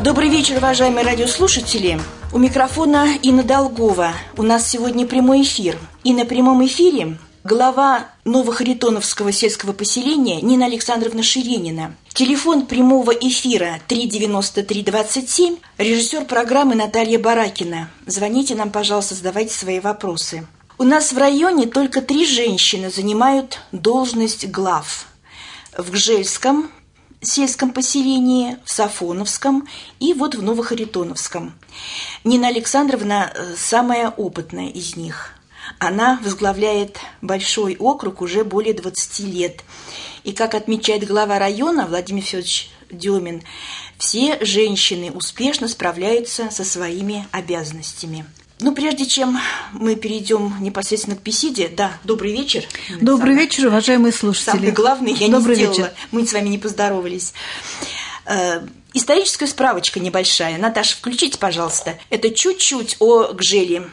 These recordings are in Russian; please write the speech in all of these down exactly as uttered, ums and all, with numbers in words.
Добрый вечер, уважаемые радиослушатели. У микрофона Инна Долгова. У нас сегодня прямой эфир. И на прямом эфире глава Новохаритоновского сельского поселения Нина Александровна Ширенина. Телефон прямого эфира три девяносто три двадцать семь. Режиссер программы Наталья Баракина. Звоните нам, пожалуйста, задавайте свои вопросы. У нас в районе только три женщины занимают должность глав. В Гжельском сельском поселении, в Сафоновском и вот в Новохаритоновском. Нина Александровна самая опытная из них. Она возглавляет большой округ уже более двадцати лет. И, как отмечает глава района Владимир Федорович Демин, все женщины успешно справляются со своими обязанностями. Ну, прежде чем мы перейдем непосредственно к беседе, да, добрый вечер. Добрый Самый, вечер, уважаемые слушатели. Самый главный я добрый не сделала, вечер. Мы с вами не поздоровались. Э, историческая справочка небольшая. Наташа, включите, пожалуйста. Это чуть-чуть о Гжеле.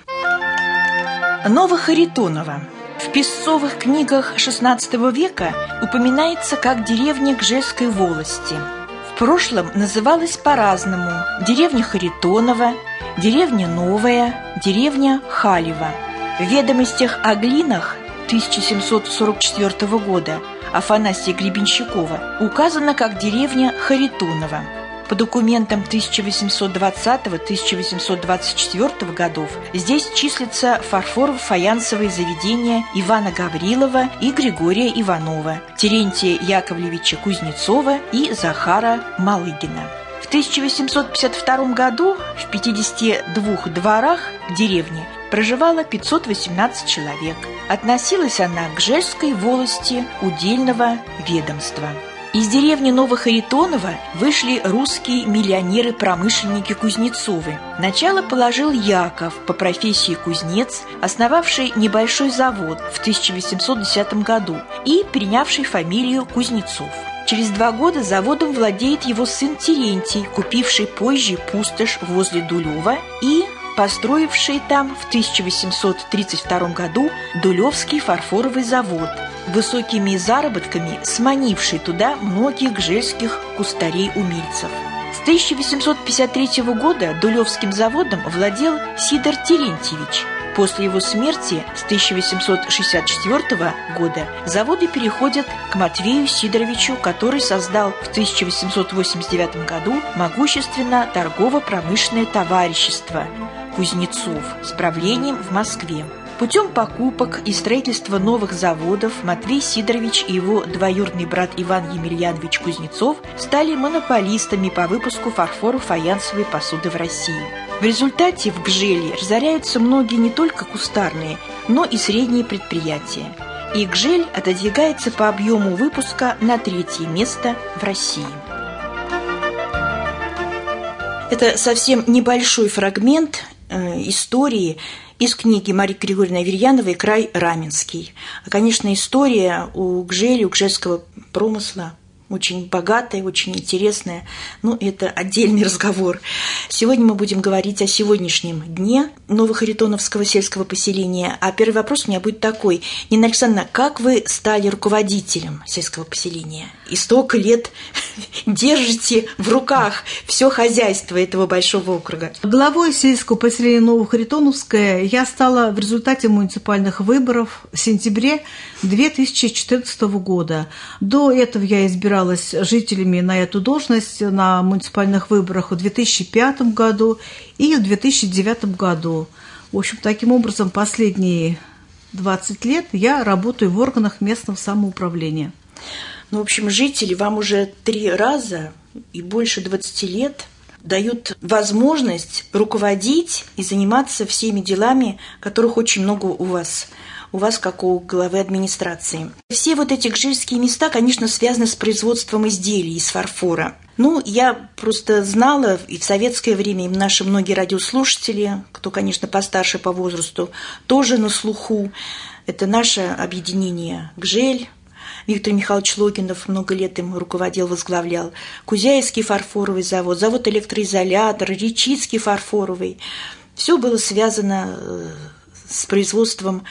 Новохаритоново. В песцовых книгах шестнадцатого века упоминается как деревня Гжельской волости. В прошлом называлась по-разному: деревня Харитонова, деревня Новая, деревня Халева. В ведомостях о глинах тысяча семьсот сорок четвёртого года Афанасия Гребенщикова указано как деревня Харитонова. По документам тысяча восемьсот двадцатого — тысяча восемьсот двадцать четвёртого годов здесь числятся фарфорово-фаянсовые заведения Ивана Гаврилова и Григория Иванова, Терентия Яковлевича Кузнецова и Захара Малыгина. В тысяча восемьсот пятьдесят втором году в пятидесяти двух дворах деревни проживало пятьсот восемнадцать человек. Относилась она к Гжельской волости удельного ведомства. Из деревни Новохаритонова вышли русские миллионеры-промышленники Кузнецовы. Начало положил Яков, по профессии кузнец, основавший небольшой завод в тысяча восемьсот десятом году и принявший фамилию Кузнецов. Через два года заводом владеет его сын Терентий, купивший позже пустошь возле Дулева и построивший там в тысяча восемьсот тридцать втором году Дулевский фарфоровый завод, высокими заработками сманивший туда многих гжельских кустарей-умельцев. С тысяча восемьсот пятьдесят третьего года Дулевским заводом владел Сидор Терентьевич. После его смерти с тысяча восемьсот шестьдесят четвёртого года заводы переходят к Матвею Сидоровичу, который создал в тысяча восемьсот восемьдесят девятом году могущественно торгово-промышленное товарищество Кузнецов с правлением в Москве. Путем покупок и строительства новых заводов Матвей Сидорович и его двоюродный брат Иван Емельянович Кузнецов стали монополистами по выпуску фарфоро-фаянсовой посуды в России. В результате в Гжеле разоряются многие не только кустарные, но и средние предприятия. И Гжель отодвигается по объему выпуска на третье место в России. Это совсем небольшой фрагмент э, истории из книги Марии Григорьевны Аверьяновой «Край Раменский». Конечно, история у Гжели, у гжельского промысла очень богатая, очень интересная, но это отдельный разговор. Сегодня мы будем говорить о сегодняшнем дне Новохаритоновского сельского поселения. А первый вопрос у меня будет такой. Нина Александровна, как вы стали руководителем сельского поселения? И столько лет держите в руках все хозяйство этого большого округа. Главой сельского поселения Новохаритоновское я стала в результате муниципальных выборов в сентябре две тысячи четырнадцатого года. До этого я избиралась жителями на эту должность на муниципальных выборах в две тысячи пятом году и в две тысячи девятом году. В общем, таким образом, последние двадцать лет я работаю в органах местного самоуправления. Ну, в общем, жители вам уже три раза и больше двадцати лет дают возможность руководить и заниматься всеми делами, которых очень много у вас. У вас, как у главы администрации. Все вот эти гжельские места, конечно, связаны с производством изделий из фарфора. Ну, я просто знала, и в советское время, и наши многие радиослушатели, кто, конечно, постарше по возрасту, тоже на слуху. Это наше объединение «Гжель». Виктор Михайлович Логинов много лет им руководил, возглавлял. Кузяевский фарфоровый завод, завод электроизолятор, Речицкий фарфоровый. Все было связано с производством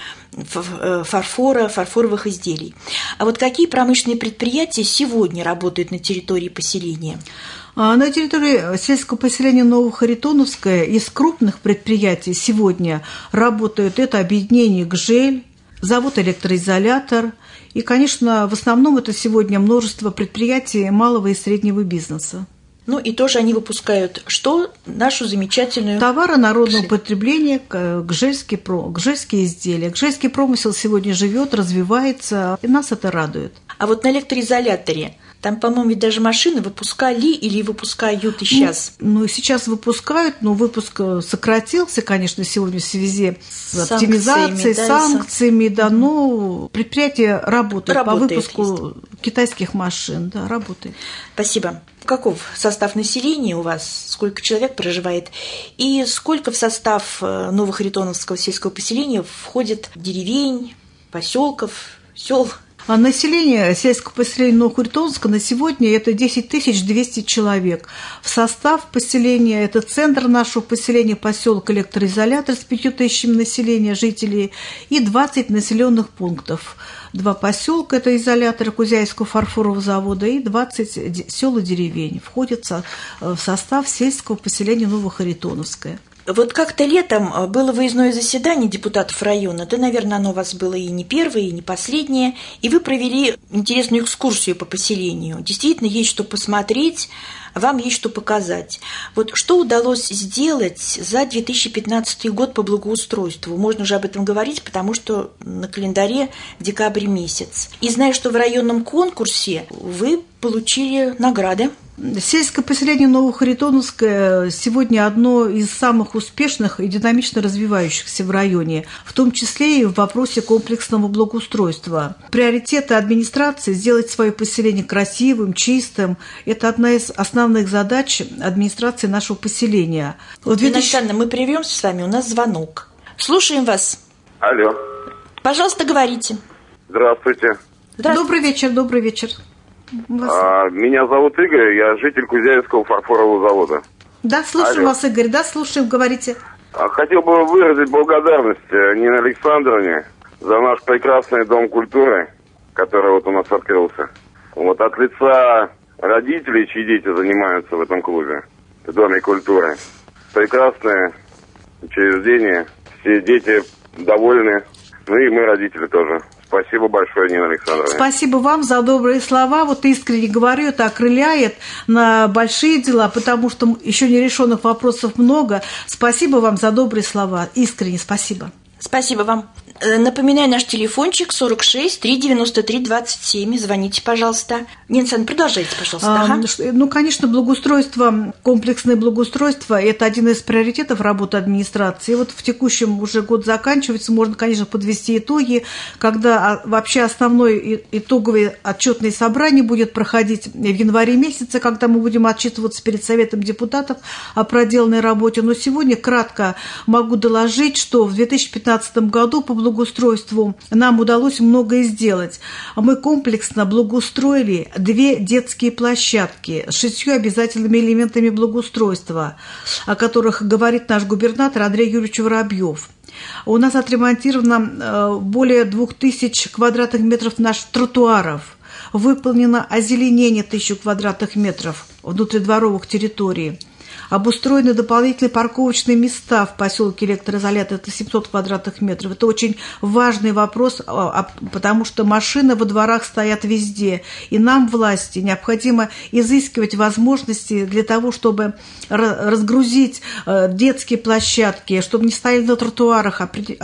фарфора, фарфоровых изделий. А вот какие промышленные предприятия сегодня работают на территории поселения? На территории сельского поселения Новохаритоновское из крупных предприятий сегодня работают это объединение «Гжель», завод «Электроизолятор». И, конечно, в основном это сегодня множество предприятий малого и среднего бизнеса. Ну и тоже они выпускают что? Нашу замечательную... Товары народного потребления, гжельские, гжельские изделия. Гжельский промысел сегодня живет, развивается, и нас это радует. А вот на электроизоляторе там, по-моему, ведь даже машины выпускали или выпускают и сейчас? Ну, ну, сейчас выпускают, но выпуск сократился, конечно, сегодня в связи с оптимизацией, да, санкциями, да, но предприятие работает, работает по выпуску есть. Китайских машин, да, работает. Спасибо. Каков состав населения у вас? Сколько человек проживает? И сколько в состав Новохаритоновского сельского поселения входит деревень, поселков, сел? А население сельского поселения Новохаритоновска на сегодня это десять тысяч двести человек. В состав поселения это центр нашего поселения, поселок Электроизолятор с пятью тысячами населения, жителей, и двадцать населенных пунктов. Два поселка, это изолятор Кузяйского фарфорового завода, и двадцать сел и деревень входят в состав сельского поселения Новохаритоновское. Вот как-то летом было выездное заседание депутатов района, да, наверное, оно у вас было и не первое, и не последнее, и вы провели интересную экскурсию по поселению. Действительно, есть что посмотреть, вам есть что показать. Вот что удалось сделать за две тысячи пятнадцатый год по благоустройству? Можно уже об этом говорить, потому что на календаре декабрь месяц. И знаю, что в районном конкурсе вы получили награды. Сельское поселение Новохаритоновское сегодня одно из самых успешных и динамично развивающихся в районе, в том числе и в вопросе комплексного благоустройства. Приоритеты администрации – сделать свое поселение красивым, чистым. Это одна из основных задач администрации нашего поселения. две тысячи... Александра, мы прервемся с вами, у нас звонок. Слушаем вас. Алло. Пожалуйста, говорите. Здравствуйте. Здравствуйте. Добрый вечер, добрый вечер. Вас... А, меня зовут Игорь, я житель Кузяевского фарфорового завода. Да, слушаем Алло. вас, Игорь, да, слушаем, говорите. А, хотел бы выразить благодарность Нине Александровне за наш прекрасный дом культуры, который вот у нас открылся. Вот от лица родителей, чьи дети занимаются в этом клубе, в Доме культуры. Прекрасное учреждение, все дети довольны, ну и мы, родители, тоже. Спасибо большое, Нина Александровна. Спасибо вам за добрые слова. Вот искренне говорю, это окрыляет на большие дела, потому что еще нерешенных вопросов много. Спасибо вам за добрые слова. Искренне спасибо. Спасибо вам. Напоминаю, наш телефончик сорок шесть триста девяносто три двадцать семь. Звоните, пожалуйста. Нина Александровна, продолжайте, пожалуйста. А, ага. Ну, конечно, благоустройство, комплексное благоустройство – это один из приоритетов работы администрации. И вот в текущем уже год заканчивается, можно, конечно, подвести итоги, когда вообще основное итоговое отчетное собрание будет проходить в январе месяце, когда мы будем отчитываться перед Советом депутатов о проделанной работе. Но сегодня кратко могу доложить, что в две тысячи пятнадцатом году по благоустройству нам удалось многое сделать. Мы комплексно благоустроили две детские площадки с шестью обязательными элементами благоустройства, о которых говорит наш губернатор Андрей Юрьевич Воробьев. У нас отремонтировано более двух тысяч квадратных метров наших тротуаров, выполнено озеленение тысячи квадратных метров внутридворовых территорий. Обустроены дополнительные парковочные места в поселке Электроизолятор, это семьсот квадратных метров. Это очень важный вопрос, потому что машины во дворах стоят везде. И нам, власти, необходимо изыскивать возможности для того, чтобы разгрузить детские площадки, чтобы не стояли на тротуарах,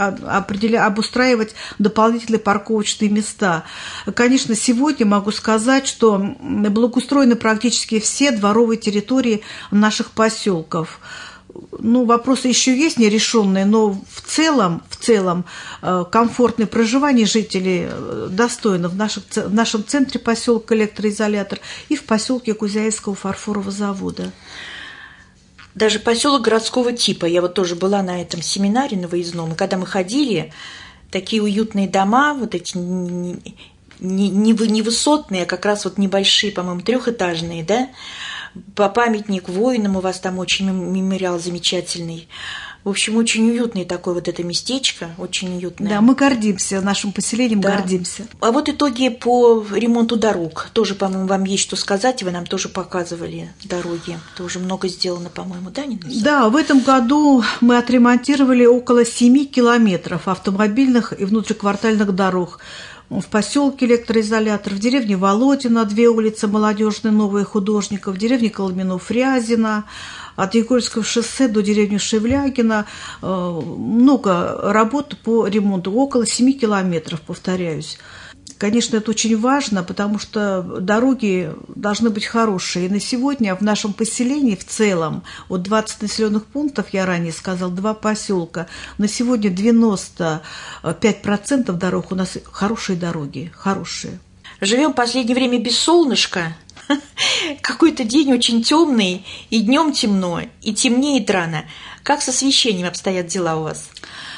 обустраивать дополнительные парковочные места. Конечно, сегодня могу сказать, что благоустроены практически все дворовые территории наших поселков. поселков. Ну, вопросы еще есть нерешенные, но в целом, в целом комфортное проживание жителей достойно в, наших, в нашем центре поселка Электроизолятор и в поселке Кузяевского фарфорового завода. Даже поселок городского типа. Я вот тоже была на этом семинаре на выездном, и когда мы ходили, такие уютные дома, вот эти не, не, не высотные, а как раз вот небольшие, по-моему, трехэтажные, да, по памятник воинам у вас там очень мемориал замечательный. В общем, очень уютное такое вот это местечко, очень уютное. Да, мы гордимся, нашим поселением да. гордимся. А вот итоги по ремонту дорог. Тоже, по-моему, вам есть что сказать, вы нам тоже показывали дороги. Тоже много сделано, по-моему, да, Нина? Да, в этом году мы отремонтировали около семи километров автомобильных и внутриквартальных дорог. В поселке Электроизолятор, в деревне Володина, две улицы Молодежной, Новые Художников, в деревне Колменов-Рязина, от Егорьского шоссе до деревни Шевлягина. Много работ по ремонту, около семи километров, повторяюсь. Конечно, это очень важно, потому что дороги должны быть хорошие. И на сегодня в нашем поселении в целом, вот двадцать населенных пунктов, я ранее сказал, два поселка, на сегодня девяносто пять процентов дорог у нас хорошие дороги, хорошие. Живем в последнее время без солнышка. Какой-то день очень темный, и днем темно, и темнеет рано. Как с освещением обстоят дела у вас?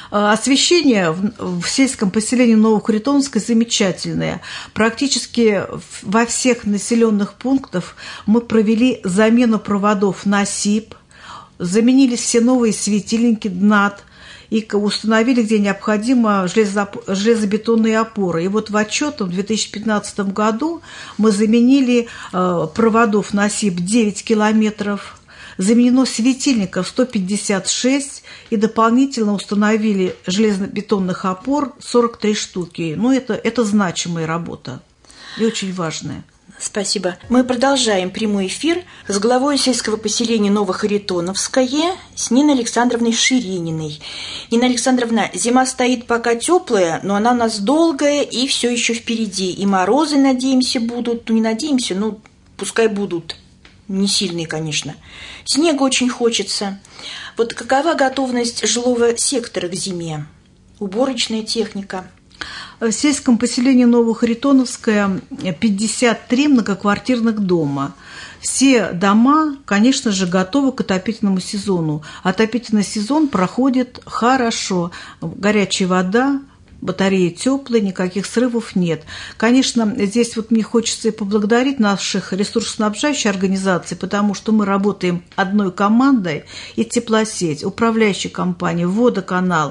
Освещение в сельском поселении Новохаритоновское замечательное. Практически во всех населенных пунктах мы провели замену проводов на СИП, заменились все новые светильники ДНАТ и установили, где необходимо, железобетонные опоры. И вот в отчетном две тысячи пятнадцатом году мы заменили проводов на СИП девять километров, заменено светильников сто пятьдесят шесть и дополнительно установили железобетонных опор сорок три штуки. Ну, это, это значимая работа и очень важная. Спасибо. Мы продолжаем прямой эфир с главой сельского поселения Новохаритоновское, с Ниной Александровной Ширининой. Нина Александровна, зима стоит пока теплая, но она у нас долгая и все еще впереди. И морозы, надеемся, будут. Ну, не надеемся, но пускай будут. Не сильные, конечно. Снега очень хочется. Вот какова готовность жилого сектора к зиме? Уборочная техника. В сельском поселении Новохаритоновское пятьдесят три многоквартирных дома. Все дома, конечно же, готовы к отопительному сезону. Отопительный сезон проходит хорошо. Горячая вода, батареи теплые, никаких срывов нет. Конечно, здесь вот мне хочется и поблагодарить наших ресурсоснабжающих организаций, потому что мы работаем одной командой, и теплосеть, управляющая компания, водоканал,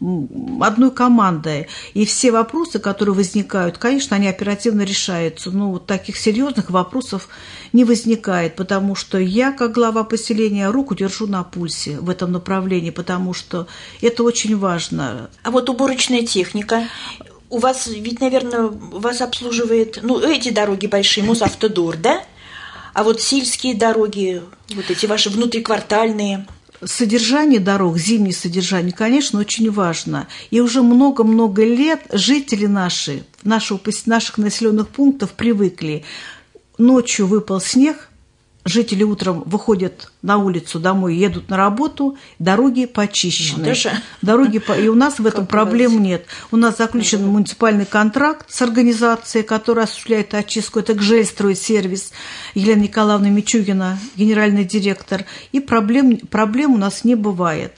одной командой. И все вопросы, которые возникают, конечно, они оперативно решаются. Но вот таких серьезных вопросов не возникает, потому что я, как глава поселения, руку держу на пульсе в этом направлении, потому что это очень важно. А вот уборочная техника. У вас ведь, наверное, вас обслуживает, ну, эти дороги большие, Мосавтодор, да? А вот сельские дороги, вот эти ваши внутриквартальные. Содержание дорог, зимнее содержание, конечно, очень важно. И уже много-много лет жители наши, нашего, наших населенных пунктов привыкли. Ночью выпал снег, жители утром выходят на улицу домой, едут на работу, дороги почищены. Ну, дороги, и у нас в этом проблем нет. У нас заключен угу. муниципальный контракт с организацией, которая осуществляет очистку. Это ГЖЭЛьстройсервис, Елена Николаевна Мичугина, генеральный директор. И проблем, проблем у нас не бывает.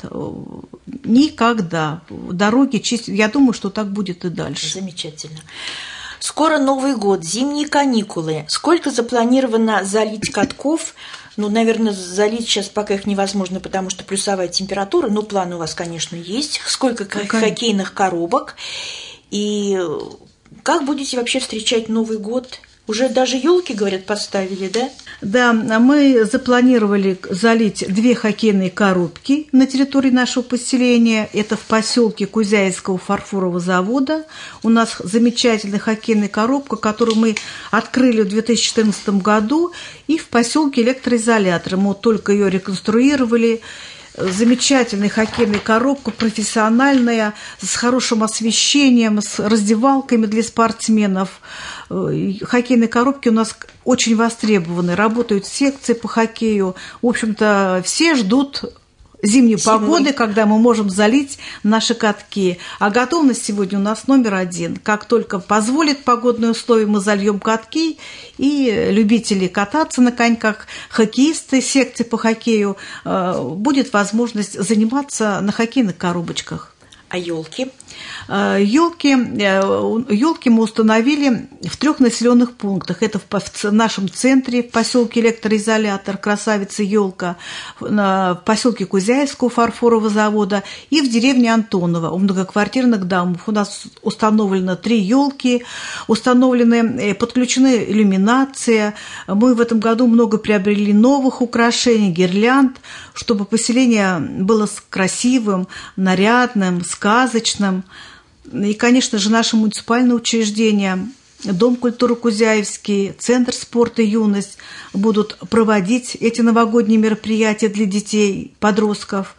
Никогда. Дороги чистят. Я думаю, что так будет и дальше. Замечательно. Скоро Новый год, зимние каникулы. Сколько запланировано залить катков? Ну, наверное, залить сейчас пока их невозможно, потому что плюсовая температура. Но план у вас, конечно, есть. Сколько Какая? хоккейных коробок? И как будете вообще встречать Новый год? Уже даже елки, говорят, поставили, да? Да, мы запланировали залить две хоккейные коробки на территории нашего поселения. Это в поселке Кузяевского фарфорового завода. У нас замечательная хоккейная коробка, которую мы открыли в две тысячи четырнадцатом году. И в поселке Электроизолятор. Мы вот только ее реконструировали. Замечательная хоккейная коробка, профессиональная, с хорошим освещением, с раздевалками для спортсменов. Хоккейные коробки у нас очень востребованы, работают секции по хоккею. В общем-то, все ждут зимней Зимой. погоды, когда мы можем залить наши катки. А готовность сегодня у нас номер один. Как только позволит погодные условия, мы зальем катки, и любители кататься на коньках, хоккеисты секции по хоккею, будет возможность заниматься на хоккейных коробочках. А елки? Елки, елки мы установили в трех населенных пунктах. Это в нашем центре, в поселке Электроизолятор, красавица елка, в поселке Кузяевского фарфорового завода и в деревне Антоново у многоквартирных домов. У нас установлено три елки, установлены, подключены иллюминация. Мы в этом году много приобрели новых украшений, гирлянд, чтобы поселение было красивым, нарядным, сказочным. И, конечно же, наши муниципальные учреждения, Дом культуры Кузяевский, Центр спорта «Юность» будут проводить эти новогодние мероприятия для детей, подростков.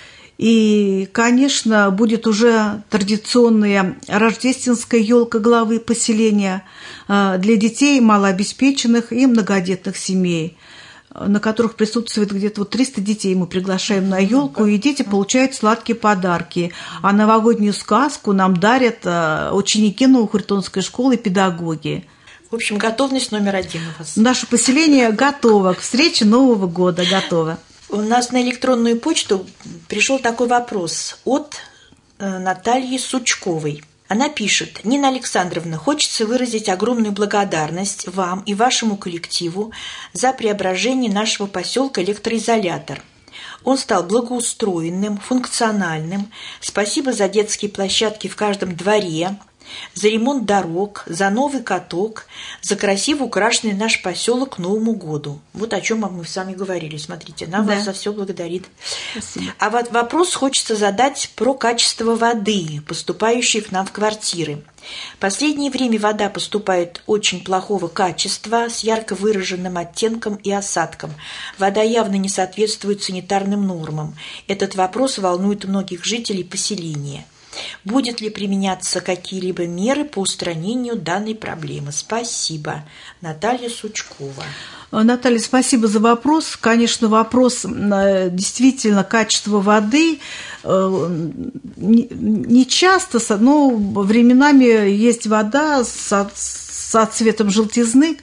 И, конечно, будет уже традиционная рождественская елка главы поселения для детей малообеспеченных и многодетных семей, на которых присутствует где-то вот триста детей. Мы приглашаем на елку, и дети получают сладкие подарки. А новогоднюю сказку нам дарят ученики Новохаритонской школы и педагоги. В общем, готовность номер один у вас. Наше поселение готово к встрече Нового года, готово. У нас на электронную почту пришел такой вопрос от Натальи Сучковой. Она пишет: Нина Александровна, хочется выразить огромную благодарность вам и вашему коллективу за преображение нашего поселка Электроизолятор. Он стал благоустроенным, функциональным. Спасибо за детские площадки в каждом дворе, за ремонт дорог, за новый каток, за красиво украшенный наш поселок к Новому году. Вот о чем мы с вами говорили. Смотрите, она да. вас за все благодарит. Спасибо. А вот вопрос хочется задать про качество воды, поступающей к нам в квартиры. В последнее время вода поступает очень плохого качества, с ярко выраженным оттенком и осадком. Вода явно не соответствует санитарным нормам. Этот вопрос волнует многих жителей поселения. Будет ли применяться какие-либо меры по устранению данной проблемы? Спасибо. Наталья Сучкова. Наталья, спасибо за вопрос. Конечно, вопрос действительно качества воды не часто, но временами есть вода с со цветом желтизны.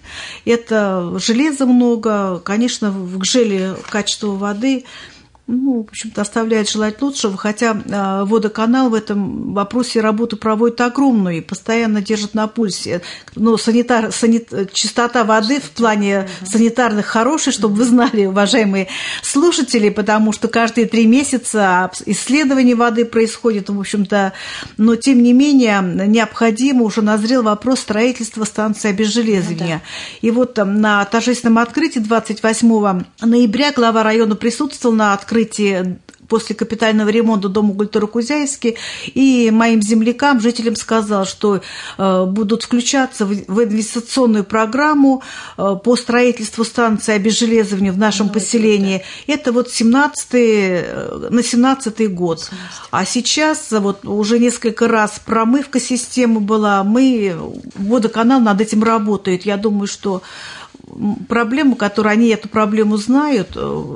Это железа много. Конечно, в желе качество воды ну, в общем-то, оставляет желать лучшего, хотя э, водоканал в этом вопросе работу проводит огромную и постоянно держит на пульсе. Но санитар, санит, чистота воды в плане санитарных хорошая, чтобы вы знали, уважаемые слушатели, потому что каждые три месяца исследование воды происходит, в общем-то, но тем не менее необходимо, уже назрел вопрос строительства станции обезжелезывания. Ну, да. И вот там, на торжественном открытии двадцать восьмого ноября глава района присутствовал на открытии после капитального ремонта Дома культуры Кузяевский, и моим землякам, жителям сказал, что э, будут включаться в, в инвестиционную программу э, по строительству станции обезжелезывания в нашем ну, поселении. Да. Это вот семнадцатый, на семнадцатый год. семнадцатый. А сейчас вот уже несколько раз промывка системы была, мы, водоканал над этим работает. Я думаю, что проблема, которую они эту проблему знают,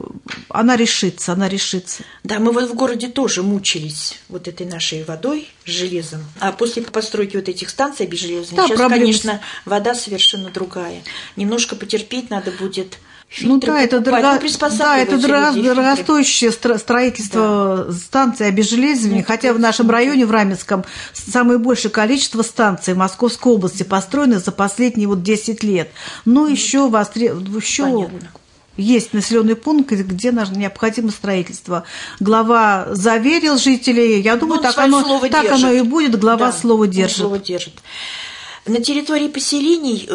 она решится, она решится. Да, мы вот в городе тоже мучились вот этой нашей водой с железом. А после постройки вот этих станций обезжелезывания, да, сейчас, проблемы... конечно, вода совершенно другая. Немножко потерпеть надо будет. Ну да, это, дорого... да, это дорогостоящее строительство да. станций обезжелезывания, ну, хотя в нашем районе, в Раменском, самое большее количество станций в Московской области построено за последние вот десять лет. Но ну, еще, востреб... еще есть населенный пункт, где необходимо строительство. Глава заверил жителей, я думаю, ну, так, оно, так оно и будет, глава да, слово держит. Слово держит. На территории поселений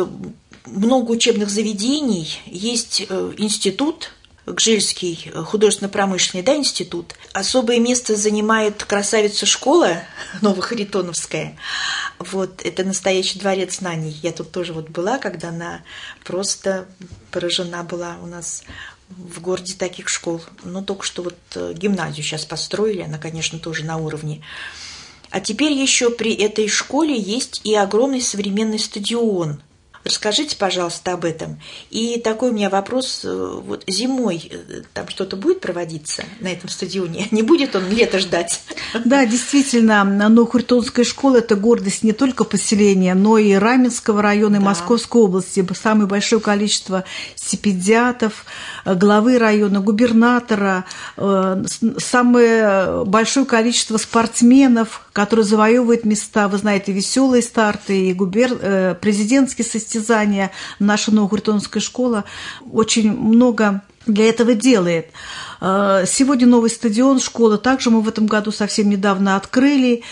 много учебных заведений, есть институт, Гжельский художественно-промышленный, да, институт. Особое место занимает красавица-школа Новохаритоновская. Вот, это настоящий дворец знаний. Я тут тоже вот была, когда она просто поражена была у нас в городе таких школ. Но только что вот гимназию сейчас построили, она, конечно, тоже на уровне. А теперь еще при этой школе есть и огромный современный стадион. Расскажите, пожалуйста, об этом. И такой у меня вопрос. Вот зимой там что-то будет проводиться на этом стадионе? Не будет он лето ждать? Да, действительно, Новохритонская школа – это гордость не только поселения, но и Раменского района, и да. Московской области. Самое большое количество стипендиатов, главы района, губернатора, самое большое количество спортсменов, которые завоевывают места. Вы знаете, веселые старты и губер... президентские состязания. Наша Новохритонская школа очень много для этого делает. Сегодня новый стадион школы. Также мы в этом году совсем недавно открыли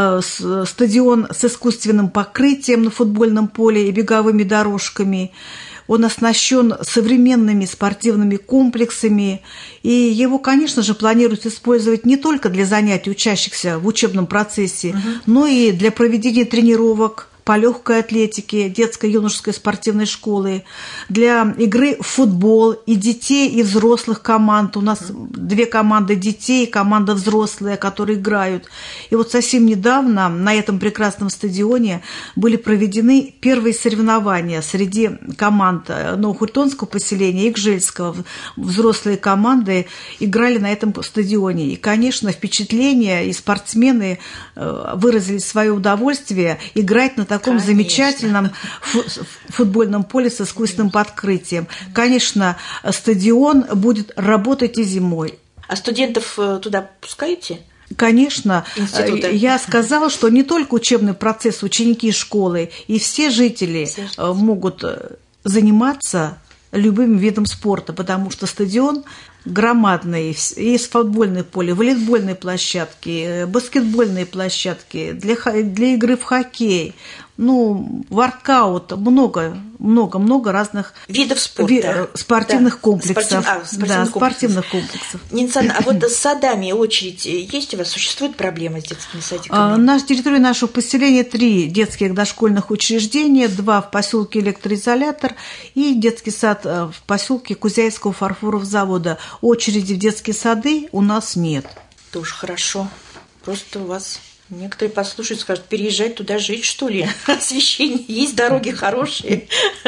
стадион с искусственным покрытием на футбольном поле и беговыми дорожками. Он оснащен современными спортивными комплексами, и его, конечно же, планируют использовать не только для занятий учащихся в учебном процессе, угу. но и для проведения тренировок по легкой атлетике, детско-юношеской спортивной школы, для игры в футбол и детей, и взрослых команд. У нас две команды детей и команда взрослая, которые играют. И вот совсем недавно на этом прекрасном стадионе были проведены первые соревнования среди команд Новохритонского поселения и Гжельского. Взрослые команды играли на этом стадионе. И, конечно, впечатления, и спортсмены выразили свое удовольствие играть на таком Конечно. замечательном футбольном поле с искусственным подкрытием. Конечно, стадион будет работать и зимой. А студентов туда пускаете? Конечно. Института. Я сказала, что не только учебный процесс, ученики школы и все жители все могут заниматься любым видом спорта, потому что стадион громадный, есть футбольное поле, волейбольные площадки, баскетбольные площадки, для, для игры в хоккей, ну, воркаут, много, много, много разных видов спорта, ви, спортивных да. комплексов. Спортив... А, спортивных да, комплексов. спортивных комплексов. Нина Александровна, а вот с садами очередь есть у вас? Существует проблема с детскими садиками? На территории нашего поселения три детских дошкольных учреждения, два в поселке Электроизолятор и детский сад в поселке Кузяйского фарфорового завода. Очереди в детские сады у нас нет. Тоже хорошо. Просто у вас... Некоторые послушают, скажут, переезжать туда жить, что ли? Освещение есть, дороги хорошие.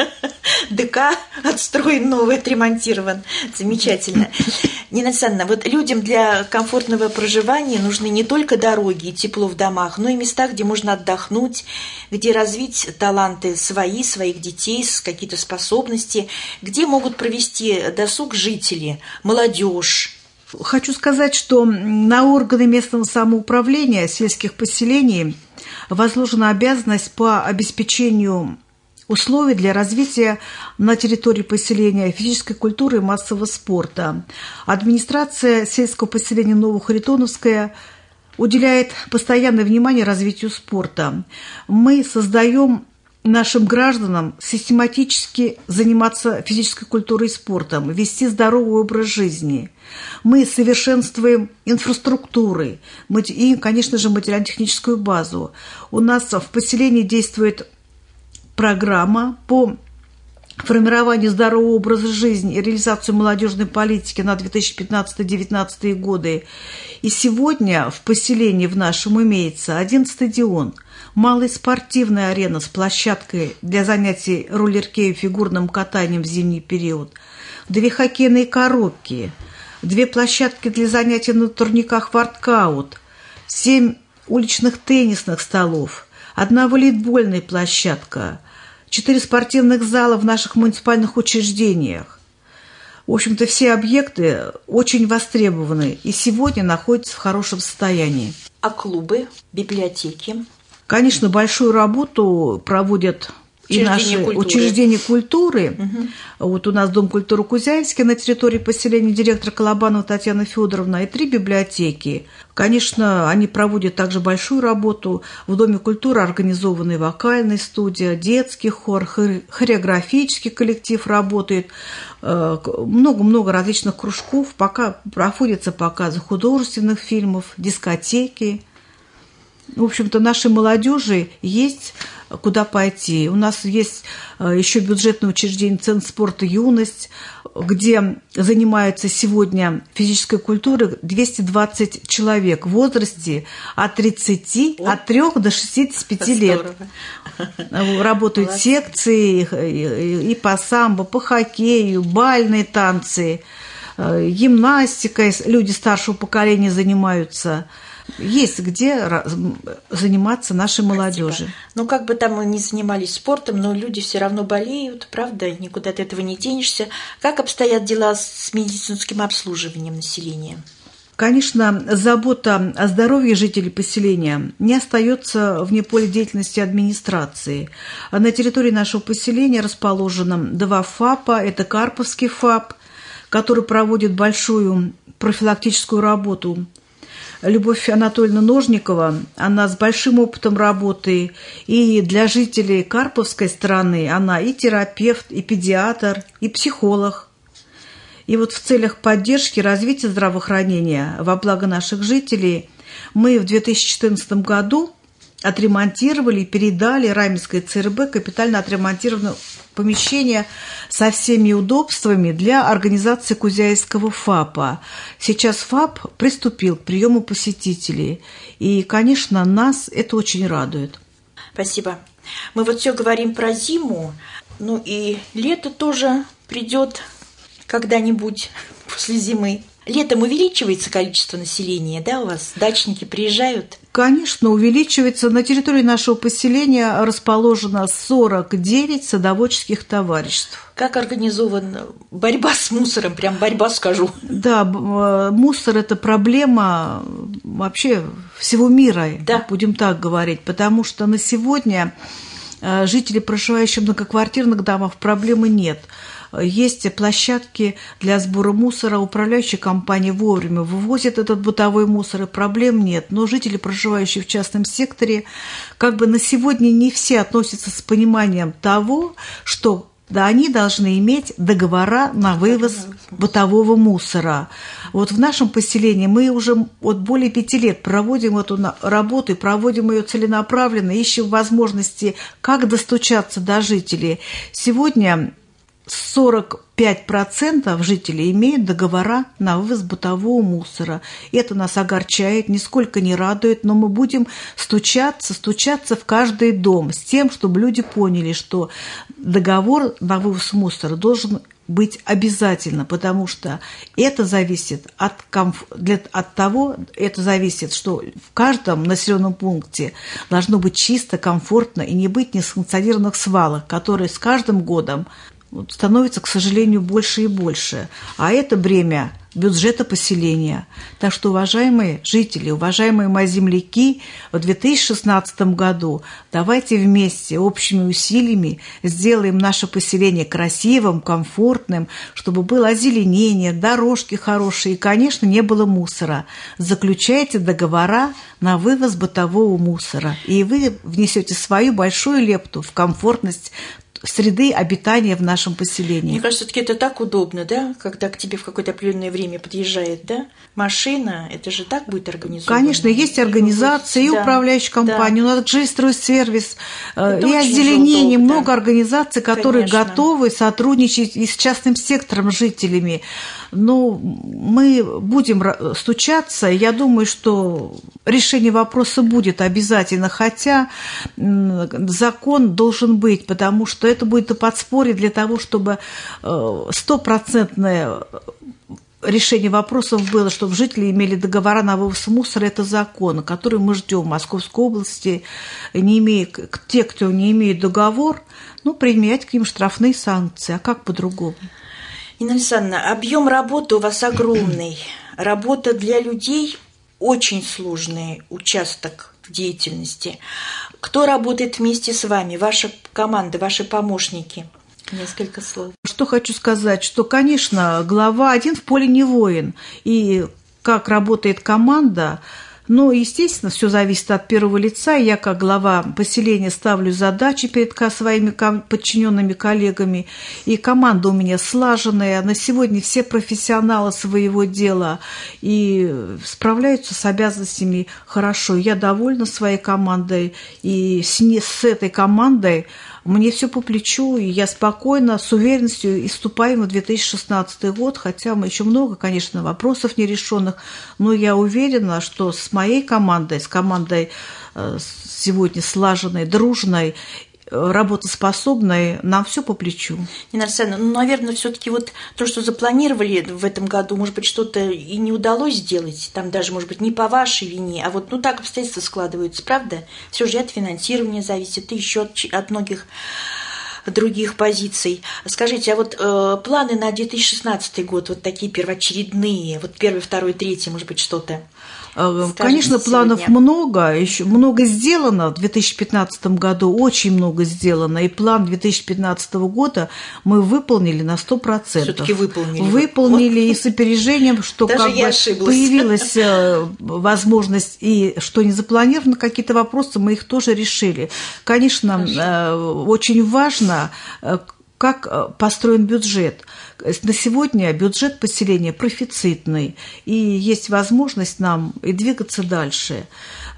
ДК отстроен новый, отремонтирован. Замечательно. Нина Александровна, вот людям для комфортного проживания нужны не только дороги и тепло в домах, но и места, где можно отдохнуть, где развить таланты свои, своих детей, какие-то способности, где могут провести досуг жители, молодежь. Хочу сказать, что на органы местного самоуправления сельских поселений возложена обязанность по обеспечению условий для развития на территории поселения физической культуры и массового спорта. Администрация сельского поселения Новохритоновская уделяет постоянное внимание развитию спорта. Мы создаем нашим гражданам систематически заниматься физической культурой и спортом, вести здоровый образ жизни. Мы совершенствуем инфраструктуры и, конечно же, материально-техническую базу. У нас в поселении действует программа по формированию здорового образа жизни и реализацию молодежной политики на две тысячи пятнадцатый — две тысячи девятнадцатый годы. И сегодня в поселении в нашем имеется один стадион, малая спортивная арена с площадкой для занятий роллеркей и фигурным катанием в зимний период, две хоккейные коробки, две площадки для занятий на турниках воркаут, семь уличных теннисных столов, одна волейбольная площадка, четыре спортивных зала в наших муниципальных учреждениях. В общем-то, все объекты очень востребованы и сегодня находятся в хорошем состоянии. А клубы, библиотеки? Конечно, большую работу проводят и наши культуры. учреждения культуры. Угу. Вот у нас Дом культуры Кузяйский на территории поселения, директор Колобанова Татьяна Федоровна, и три библиотеки. Конечно, они проводят также большую работу. В Доме культуры организованы вокальная студия, детский хор, хореографический коллектив работает. Много-много различных кружков. Пока проходятся показы художественных фильмов, дискотеки. В общем-то, нашей молодежи есть куда пойти. У нас есть еще бюджетное учреждение Центр спорта «Юность». где занимаются сегодня физической культурой двести двадцать человек в возрасте от тридцати, О, от трёх до шестидесяти пяти лет. Работают Молодцы. секции и по самбо, по хоккею, бальные танцы, гимнастикой. Люди старшего поколения занимаются. Есть где заниматься нашей молодежи. Ну, как бы там мы ни занимались спортом, но люди все равно болеют, правда, никуда от этого не денешься. Как обстоят дела с медицинским обслуживанием населения? Конечно, забота о здоровье жителей поселения не остается вне поля деятельности администрации. На территории нашего поселения расположено два ФАПа. Это Карповский ФАП, который проводит большую профилактическую работу. Любовь Анатольевна Ножникова, она с большим опытом работы, и для жителей Карповской стороны она и терапевт, и педиатр, и психолог. И вот в целях поддержки развития здравоохранения во благо наших жителей мы в две тысячи четырнадцатом году отремонтировали и передали Раменской ЦРБ капитально отремонтированное помещение со всеми удобствами для организации Кузяйского ФАПа. Сейчас ФАП приступил к приему посетителей, и, конечно, нас это очень радует. Спасибо. Мы вот все говорим про зиму, ну и лето тоже придет когда-нибудь после зимы. Летом увеличивается количество населения, да, у вас? Дачники приезжают? Конечно, увеличивается. На территории нашего поселения расположено сорок девять садоводческих товариществ. Как организована борьба с мусором? Прям борьба, скажу. Да, мусор – это проблема вообще всего мира, да. Будем так говорить, потому что на сегодня жители, проживающие в многоквартирных домах, проблемы нет. Есть площадки для сбора мусора, управляющая компания вовремя вывозит этот бытовой мусор, и проблем нет. Но жители, проживающие в частном секторе, как бы на сегодня не все относятся с пониманием того, что да, они должны иметь договора на вывоз бытового мусора. Вот в нашем поселении мы уже вот более пяти лет проводим эту работу и проводим ее целенаправленно, ищем возможности, как достучаться до жителей. Сегодня сорок пять процентов жителей имеют договора на вывоз бытового мусора. Это нас огорчает, нисколько не радует, но мы будем стучаться, стучаться в каждый дом с тем, чтобы люди поняли, что договор на вывоз мусора должен быть обязательно, потому что это зависит от, комф... Для... от того, это зависит, что в каждом населенном пункте должно быть чисто, комфортно и не быть несанкционированных свалок, которые с каждым годом становится, к сожалению, больше и больше. А это бремя бюджета поселения. Так что, уважаемые жители, уважаемые мои земляки, в две тысячи шестнадцатом году давайте вместе, общими усилиями сделаем наше поселение красивым, комфортным, чтобы было озеленение, дорожки хорошие и, конечно, не было мусора. Заключайте договора на вывоз бытового мусора, и вы внесете свою большую лепту в комфортность среды обитания в нашем поселении. Мне кажется, все-таки это так удобно, да, когда к тебе в какое-то определенное время подъезжает, да, машина, это же так будет организовано. Конечно, есть организации, и, и да, управляющая компания, да. У нас же стройсервис, это и озеленение, удобно, много организаций, которые Конечно. готовы сотрудничать и с частным сектором, с жителями. Но мы будем стучаться, я думаю, что решение вопроса будет обязательно, хотя закон должен быть, потому что это будет и подспорье для того, чтобы стопроцентное решение вопросов было, чтобы жители имели договора на вывоз мусора. Это закон, который мы ждем в Московской области. Не имея, те, кто не имеет договор, ну, применять к ним штрафные санкции. А как по-другому? Нина Александровна, объем работы у вас огромный. Работа для людей очень сложный участок деятельности. Кто работает вместе с вами? Ваша команда, ваши помощники? Несколько слов. Что хочу сказать, что, конечно, глава один в поле не воин. И как работает команда, ну, естественно, все зависит от первого лица. Я, как глава поселения, ставлю задачи перед своими подчиненными коллегами. И команда у меня слаженная. На сегодня все профессионалы своего дела и справляются с обязанностями хорошо. Я довольна своей командой. И с, с этой командой мне все по плечу, и я спокойно, с уверенностью и вступаем в две тысячи шестнадцатый год, хотя мы еще много, конечно, вопросов нерешенных, но я уверена, что с моей командой, с командой сегодня слаженной, дружной, работоспособной, нам все по плечу. Нина Александровна, ну, наверное, все-таки вот то, что запланировали в этом году, может быть, что-то и не удалось сделать, там даже, может быть, не по вашей вине, а вот, ну, так обстоятельства складываются, правда? Все же и от финансирования зависит, и еще от, от многих других позиций. Скажите, а вот э, планы на две тысячи шестнадцатый год, вот такие первоочередные, вот первый, второй, третий, может быть, что-то? Скажите, конечно, планов сегодня много, еще много сделано в две тысячи пятнадцатом году, очень много сделано, и план две тысячи пятнадцатого года мы выполнили на сто процентов. Все-таки выполнили. Выполнили вот. И с опережением, что даже как бы ошиблась. Появилась возможность, и что не запланировано, какие-то вопросы, мы их тоже решили. Конечно, Хорошо. Очень важно, как построен бюджет. На сегодня бюджет поселения профицитный, и есть возможность нам и двигаться дальше.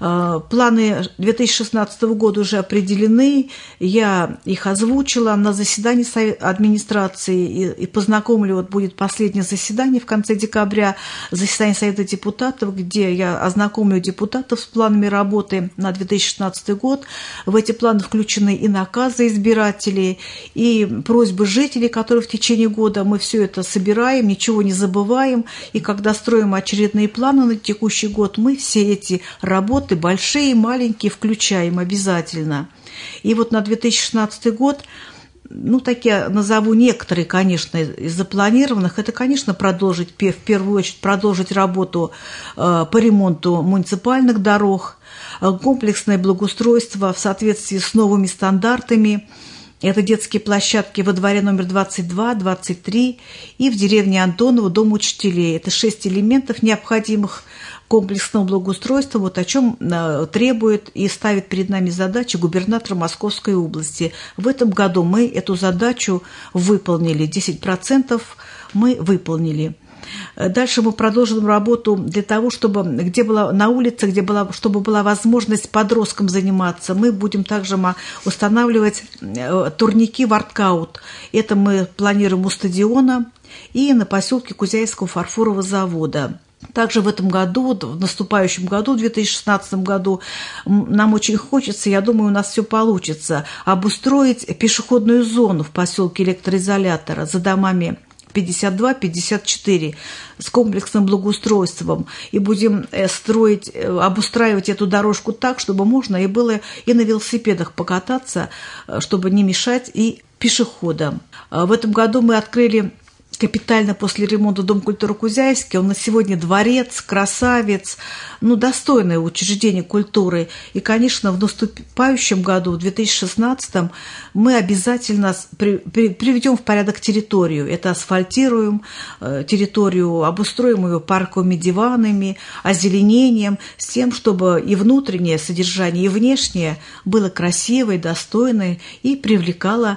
Планы две тысячи шестнадцатого года уже определены, я их озвучила на заседании администрации, и познакомлю, вот будет последнее заседание в конце декабря, заседание Совета депутатов, где я ознакомлю депутатов с планами работы на две тысячи шестнадцатый год. В эти планы включены и наказы избирателей, и просьбы жителей, которые в течение года мы все это собираем, ничего не забываем, и когда строим очередные планы на текущий год, мы все эти работы, большие и маленькие, включаем обязательно. И вот на две тысячи шестнадцатый год, ну, такие назову некоторые, конечно, из запланированных, это, конечно, продолжить, в первую очередь, продолжить работу по ремонту муниципальных дорог, комплексное благоустройство в соответствии с новыми стандартами. Это детские площадки во дворе номер двадцать два, двадцать три и в деревне Антоново дом учителей. Это шесть элементов необходимых комплексного благоустройства, вот о чем требует и ставит перед нами задачу губернатор Московской области. В этом году мы эту задачу выполнили, десять процентов мы выполнили. Дальше мы продолжим работу для того, чтобы где была на улице, где была, чтобы была возможность подросткам заниматься. Мы будем также устанавливать турники воркаут. Это мы планируем у стадиона и на поселке Кузяйского фарфорового завода. Также в этом году, в наступающем году, в две тысячи шестнадцатом году, нам очень хочется, я думаю, у нас все получится, обустроить пешеходную зону в поселке Электроизолятора за домами пятьдесят два пятьдесят четыре с комплексным благоустройством. И будем строить, обустраивать эту дорожку так, чтобы можно и было и на велосипедах покататься, чтобы не мешать и пешеходам. В этом году мы открыли капитально после ремонта Дом культуры Кузяйский. Он на сегодня дворец, красавец, ну, достойное учреждение культуры. И, конечно, в наступающем году, в две тысячи шестнадцатом, мы обязательно приведем в порядок территорию. Это асфальтируем территорию, обустроим ее парковыми диванами, озеленением, с тем, чтобы и внутреннее содержание, и внешнее было красивое, достойное и привлекало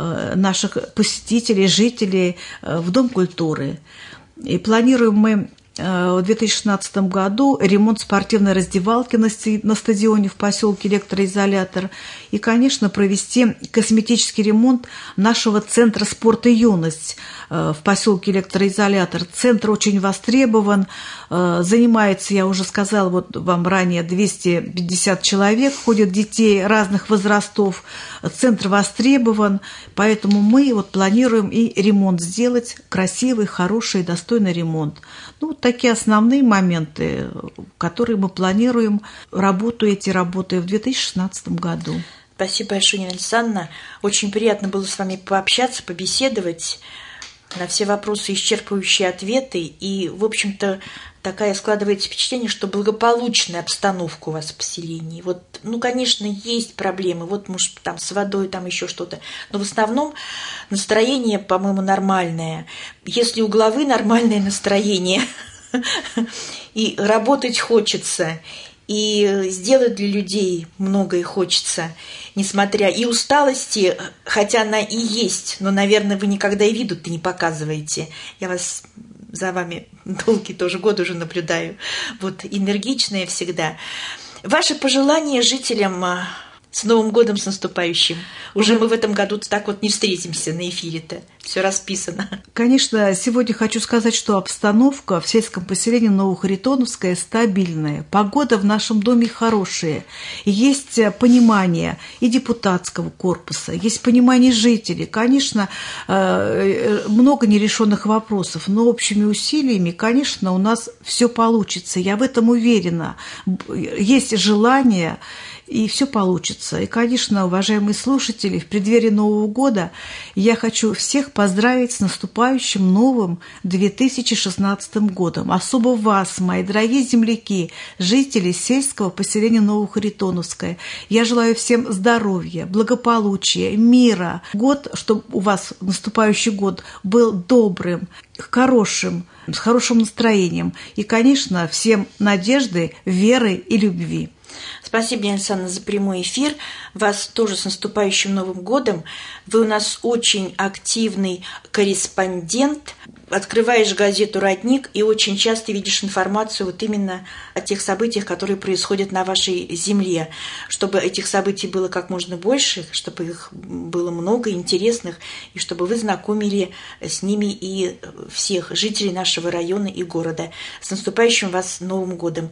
наших посетителей, жителей в Дом культуры. И планируем мы в две тысячи шестнадцатом году ремонт спортивной раздевалки на стадионе в поселке Электроизолятор и, конечно, провести косметический ремонт нашего центра спорта «Юность» в поселке Электроизолятор. Центр очень востребован, занимается, я уже сказала вот вам ранее, двести пятьдесят человек, ходят детей разных возрастов. Центр востребован, поэтому мы вот планируем и ремонт сделать, красивый, хороший, достойный ремонт. Ну, вот такие основные моменты, которые мы планируем, работу эти работы в две тысячи шестнадцатом году. Спасибо большое, Нина Александровна. Очень приятно было с вами пообщаться, побеседовать. На все вопросы исчерпывающие ответы. И, в общем-то, такая складывается впечатление, что благополучная обстановка у вас в поселении. Вот, ну, конечно, есть проблемы. Вот, может, там с водой, там еще что-то. Но в основном настроение, по-моему, нормальное. Если у главы нормальное настроение, и работать хочется, и сделать для людей многое хочется, несмотря и усталости, хотя она и есть, но, наверное, вы никогда и виду-то не показываете. Я вас за вами долгие тоже годы уже наблюдаю. Вот энергичная всегда. Ваши пожелания жителям С Новым годом, с наступающим. Уже мы в этом году так вот не встретимся на эфире-то. Все расписано. Конечно, сегодня хочу сказать, что обстановка в сельском поселении Новохаритоновская стабильная. Погода в нашем доме хорошая. Есть понимание и депутатского корпуса, есть понимание жителей. Конечно, много нерешенных вопросов, но общими усилиями, конечно, у нас все получится. Я в этом уверена. Есть желание, и все получится. И, конечно, уважаемые слушатели, в преддверии Нового года я хочу всех поздравить с наступающим новым две тысячи шестнадцатым годом. Особо вас, мои дорогие земляки, жители сельского поселения Новохаритоновское. Я желаю всем здоровья, благополучия, мира. Год, чтобы у вас наступающий год был добрым, хорошим, с хорошим настроением. И, конечно, всем надежды, веры и любви. Спасибо, Елена Александровна, за прямой эфир. Вас тоже с наступающим Новым годом. Вы у нас очень активный корреспондент. Открываешь газету «Родник» и очень часто видишь информацию вот именно о тех событиях, которые происходят на вашей земле. Чтобы этих событий было как можно больше, чтобы их было много интересных, и чтобы вы знакомили с ними и всех жителей нашего района и города. С наступающим вас Новым годом!